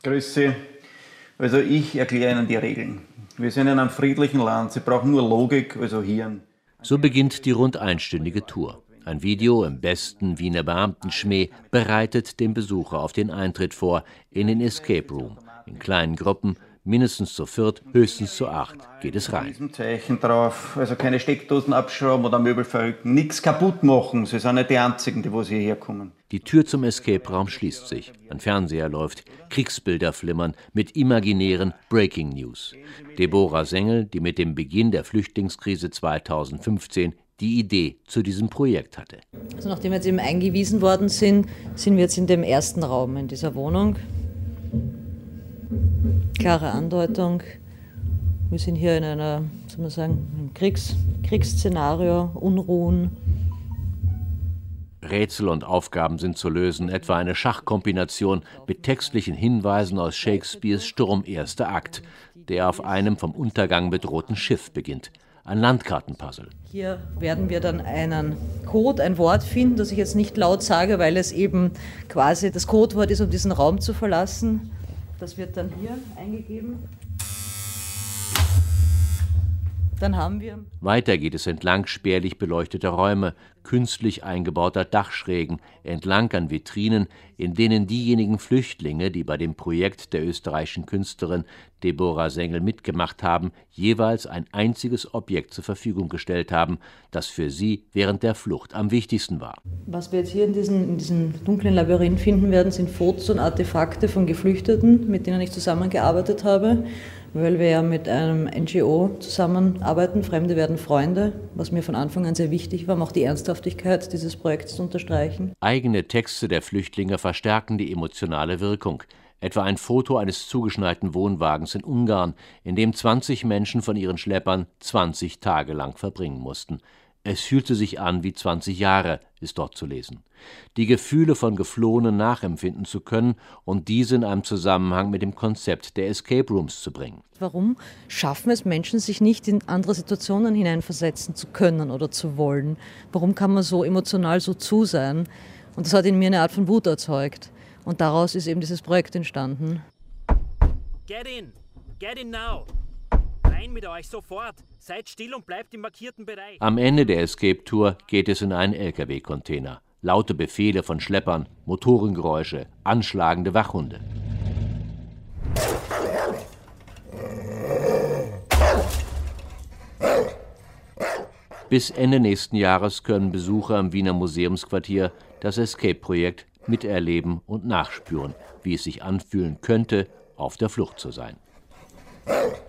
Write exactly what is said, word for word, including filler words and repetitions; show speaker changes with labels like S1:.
S1: Grüß Sie. Also ich erkläre Ihnen die Regeln. Wir sind in einem friedlichen Land. Sie brauchen nur Logik, also Hirn.
S2: So beginnt die rund einstündige Tour. Ein Video im besten Wiener Beamtenschmäh bereitet den Besucher auf den Eintritt vor in den Escape Room. In kleinen Gruppen, mindestens zu viert, höchstens zu acht, geht es rein.
S1: Mit diesem Zeichen drauf, also keine Steckdosen abschrauben oder Möbel verrücken, nichts kaputt machen. Sie sind nicht die Einzigen, die was hierher kommen.
S2: Die Tür zum Escape-Raum schließt sich. Ein Fernseher läuft, Kriegsbilder flimmern mit imaginären Breaking News. Deborah Sengel, die mit dem Beginn der Flüchtlingskrise zweitausendfünfzehn die Idee zu diesem Projekt hatte.
S3: Also nachdem wir jetzt eben eingewiesen worden sind, sind wir jetzt in dem ersten Raum in dieser Wohnung. Klare Andeutung, wir sind hier in einer, soll man sagen, einem Kriegs, Kriegsszenario, Unruhen.
S2: Rätsel und Aufgaben sind zu lösen, etwa eine Schachkombination mit textlichen Hinweisen aus Shakespeares Sturm erster Akt, der auf einem vom Untergang bedrohten Schiff beginnt. Ein Landkartenpuzzle.
S3: Hier werden wir dann einen Code, ein Wort finden, das ich jetzt nicht laut sage, weil es eben quasi das Codewort ist, um diesen Raum zu verlassen. Das wird dann hier eingegeben. Dann haben wir.
S2: Weiter geht es entlang spärlich beleuchteter Räume, künstlich eingebauter Dachschrägen, entlang an Vitrinen, in denen diejenigen Flüchtlinge, die bei dem Projekt der österreichischen Künstlerin Deborah Sengel mitgemacht haben, jeweils ein einziges Objekt zur Verfügung gestellt haben, das für sie während der Flucht am wichtigsten war.
S3: Was wir jetzt hier in diesem, in diesem dunklen Labyrinth finden werden, sind Fotos und Artefakte von Geflüchteten, mit denen ich zusammengearbeitet habe, weil wir ja mit einem N G O zusammenarbeiten, Fremde werden Freunde, was mir von Anfang an sehr wichtig war, um auch die Ernsthaftigkeit dieses Projekts zu unterstreichen.
S2: Eigene Texte der Flüchtlinge verstärken die emotionale Wirkung. Etwa ein Foto eines zugeschneiten Wohnwagens in Ungarn, in dem zwanzig Menschen von ihren Schleppern zwanzig Tage lang verbringen mussten. Es fühlte sich an wie zwanzig Jahre, ist dort zu lesen. Die Gefühle von Geflohenen nachempfinden zu können und diese in einem Zusammenhang mit dem Konzept der Escape Rooms zu bringen.
S3: Warum schaffen es Menschen, sich nicht in andere Situationen hineinversetzen zu können oder zu wollen? Warum kann man so emotional so zu sein? Und das hat in mir eine Art von Wut erzeugt. Und daraus ist eben dieses Projekt entstanden.
S4: Get in! Get in now! Rein mit euch, sofort! Seid still und bleibt im markierten Bereich.
S2: Am Ende der Escape-Tour geht es in einen L K W-Container. Laute Befehle von Schleppern, Motorengeräusche, anschlagende Wachhunde. Bis Ende nächsten Jahres können Besucher im Wiener Museumsquartier das Escape-Projekt miterleben und nachspüren, wie es sich anfühlen könnte, auf der Flucht zu sein.